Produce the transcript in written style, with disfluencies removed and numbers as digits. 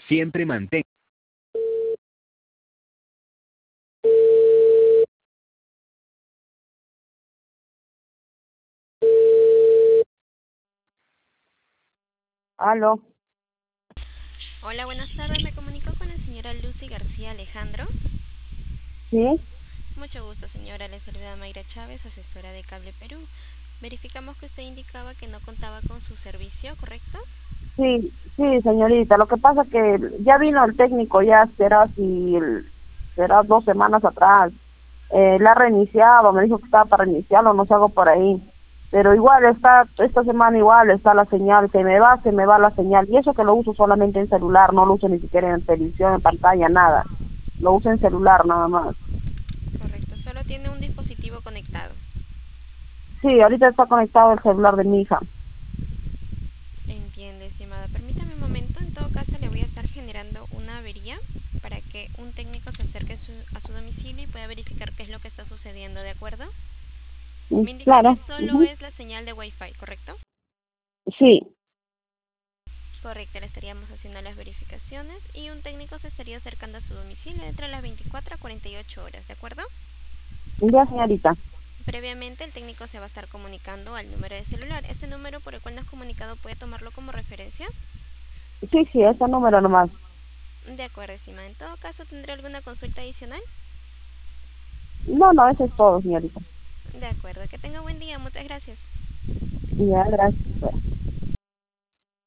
Siempre mantén. Aló, Hola, buenas tardes. Me comunico con la señora Lucy García Alejandro. sí, Mucho gusto, señora. Le saluda Mayra Chávez, asesora de Cable Perú. Verificamos que usted indicaba que no contaba con su servicio, ¿correcto? sí, señorita. Lo que pasa que ya vino el técnico, ya será 2 semanas atrás. La ha reiniciado, me dijo que estaba para reiniciarlo, no sé, hago por ahí. Pero igual esta semana igual está la señal, se me va la señal. Y eso que lo uso solamente en celular, no lo uso ni siquiera en televisión, en pantalla, nada. Lo uso en celular nada más. Correcto. Solo tiene un dispositivo conectado. Sí, ahorita está conectado el celular de mi hija. Entiende, estimada. Permítame un momento. En todo caso, le voy a estar generando una avería para que un técnico se acerque a su domicilio y pueda verificar qué es lo que está sucediendo, ¿de acuerdo? Me indica que Claro, solo ujú. es la señal de Wi-Fi, ¿correcto? Sí, Correcto, le estaríamos haciendo las verificaciones y un técnico se estaría acercando a su domicilio entre las 24 a 48 horas, ¿de acuerdo? ya, señorita. Previamente el técnico se va a estar comunicando al número de celular. Este número por el cual nos ha comunicado puede tomarlo como referencia. Sí, ese número nomás. De acuerdo, estimada. En todo caso, ¿tendrá alguna consulta adicional? No, eso es todo, señorita. De acuerdo, que tenga buen día. Muchas gracias. Ya, gracias.